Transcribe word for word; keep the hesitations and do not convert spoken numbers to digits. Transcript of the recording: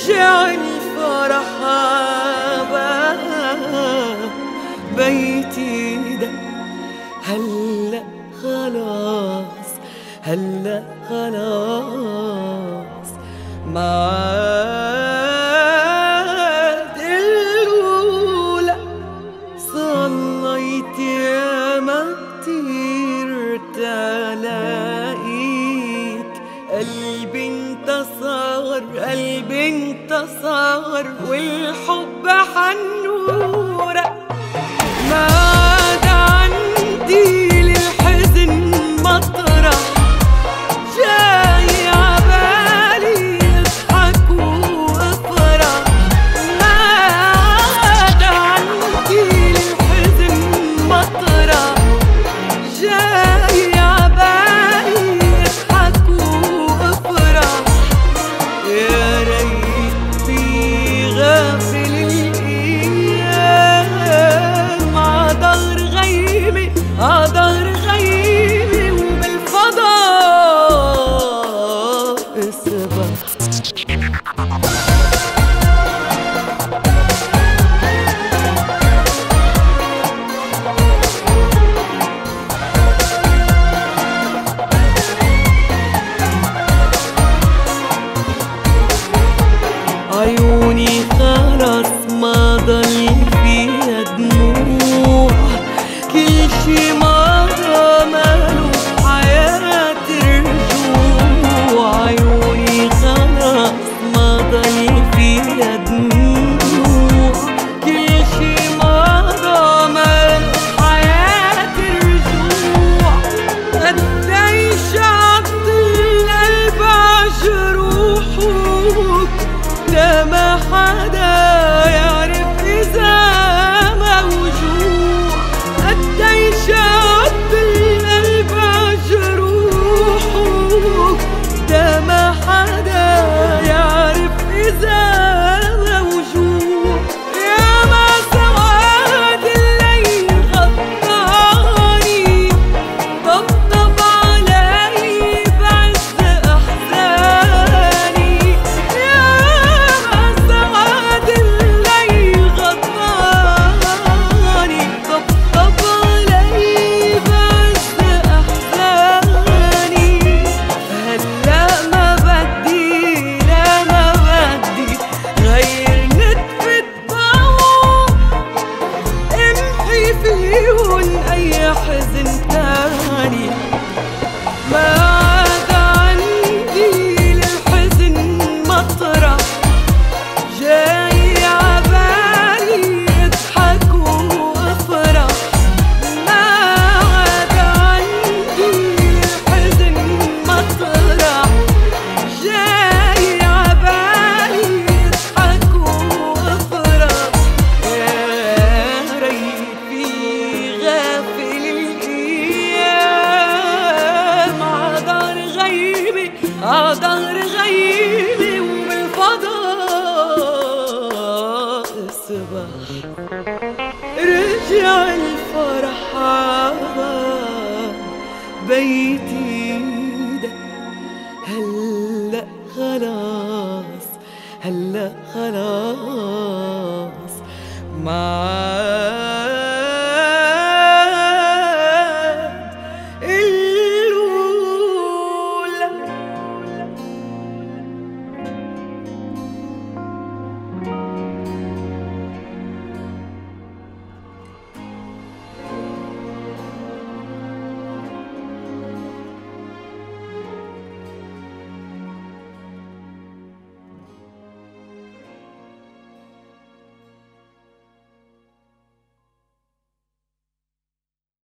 رجع الفرح بيتي ده. هلا خلاص هلا خلاص ما عاد الأولى. صليت ياما كتير تلاقيك، قلبي انتصر قلبي انتصر والحب حنورك. ما عاد عندي للحزن مطرح، جاي عبالي اضحك وافرح. ما عاد عندي للحزن مطرح، جاي عبالي اضحك وافرح. يا ريت في غافل الايام عضهر غيمي عضهر غيمي وبالفضاء اسبح. عيوني خلاص ما ضل فيها دموع، كل شي مضى ماله بحياة رجوع. عيوني خلاص ما ضل فيها دموع، كل شي مضى ماله بحياة رجوع. قديش عض القلب عجروحك، لا ما حدا يعرف إذا موجوع. قديش عض القلب عجروحك، لا ما حدا يعرف إذا موجوع. يا ما سواد الليل غطاني، طبطب علي بعز أحزاني. يا ما سواد الليل غطاني، طبطب علي بعز أحزاني. هلا ما بدي لا ما بدي غير نتفة ضوء، امحي فيهن أي حزن تاني. ما عاد عندي للحزن مطرح، جاي عبالي اضحك وافرح. ما عاد عندي للحزن مطرح، جاي عبالي اضحك وافرح. يا ريت في غافل الايام عضهر غيمي عضهر غيمي وبالفضاء اسبح. رجع الفرح بيتي ده. هلا خلاص هلا خلاص ما